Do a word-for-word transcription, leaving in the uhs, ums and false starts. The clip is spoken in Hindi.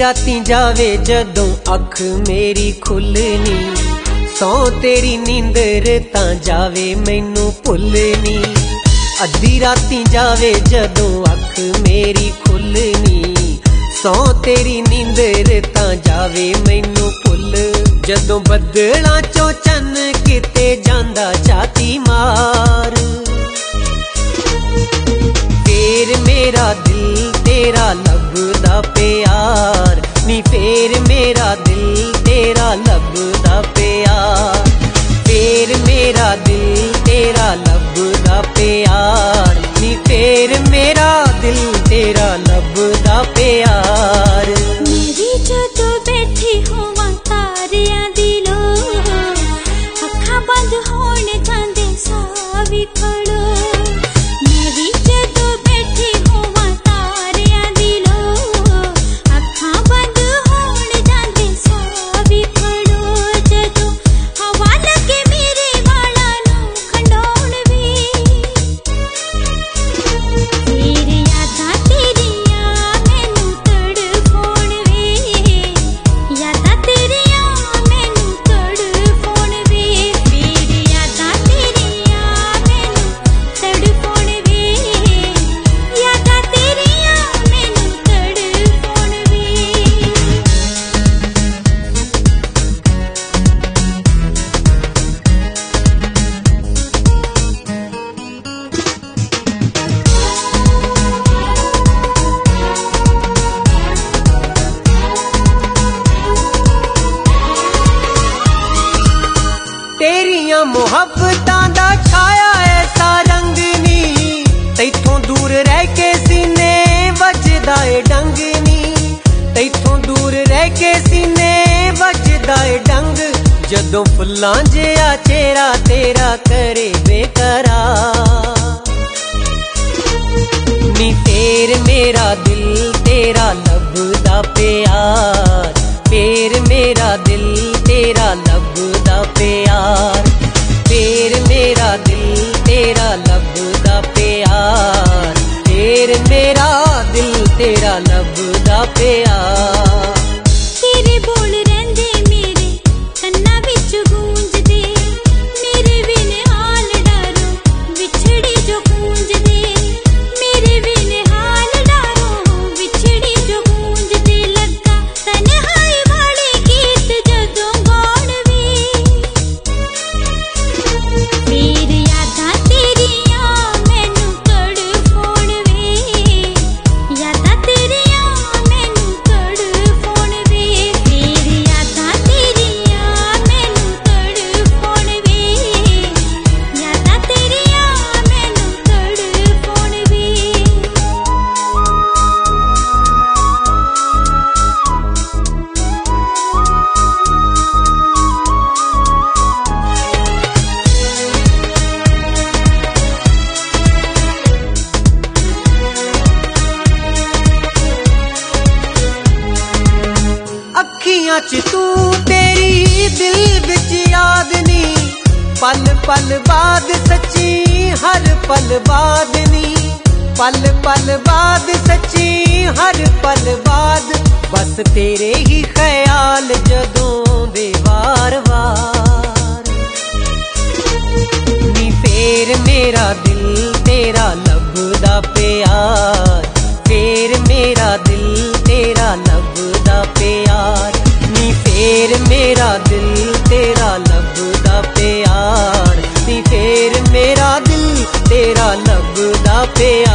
राती जावे जदों अख मेरी खुलनी, सौ तेरी नींदर तां जावे मैनू भुलनी। अद्धी राती जावे जदों अख मेरी खुलनी, सौ तेरी नींदर तां जावे मैनू भुल। जदों बदलां चों चन किते जांदा छाती मार, फेर मेरा दिल तेरा लभदा प्यार नी, फेर मेरा दिल तेरा लभदा प्यार, फेर मेरा दिल तेरा लभदा प्यार नी, फेर मेरा दिल तेरा लभदा प्यार। मेरी जदों बैठी होवां तारियां दी लो, अखां बंद होण जांदे साह वी खड़ो। मेरी जदों बैठी होवां तारियां दी लो, अखां बंद होण जांदे साह वी खड़ो। जदों हवा लगे मेरे वालां नूं खंडौण वी, फेर यादां तेरियां मैनू तड़फोण वे, यादां तेरियां मैनू तड़फोण वे, फेर यादां तेरियां मैनू तड़फोण वे, यादां तेरियां मैनू तड़फोण वे। तेरियां मुहब्बतां दा छाया ऐसा रंग नी, तैथों दूर रह के सीने वजदा ए डंग नी, तैथों दूर रह के सीने वजदा ए डंग। जदों फुल्लां जिहा चेहरा तेरा करे बेकरार नी, फेर मेरा दिल तेरा लभदा प्यार, फेर मेरा दिल तेरा लभदा प्यार, फेर मेरा दिल तेरा लभदा प्यार, फेर मेरा दिल तेरा लभदा प्यार। तेरे बोल रहिंदे मेरे कन्नां विच गूंजदे, मेरे बिन हाल डारो विछड़ी जो गूंजदे, मेरे बिन हाल डारो विछड़ी जो गूंजदे। लगा तन्हाई वाले गीत जदों गाउण वे, फेर यादां तेरियां मैनू तड़फोण वे, यादां तेरियां मैनू तड़फोण वे, फेर यादां तेरियां मैनू तड़फोण वे, यादां तेरियां मैनू तड़फोण वे। अखियां च तू तेरी दिल विच याद नी, पल पल बाद सच्ची हर पल बाद नी, पल पल बाद सच्ची हर पल बाद। बस तेरे ही ख्याल जदों दे वार वार नी, फेर मेरा दिल तेरा लभदा प्यार, फेर मेरा दिल तेरा लभदा प्यार नी, फेर मेरा दिल तेरा लभदा प्यार नी, फेर मेरा दिल तेरा लभदा प्यार।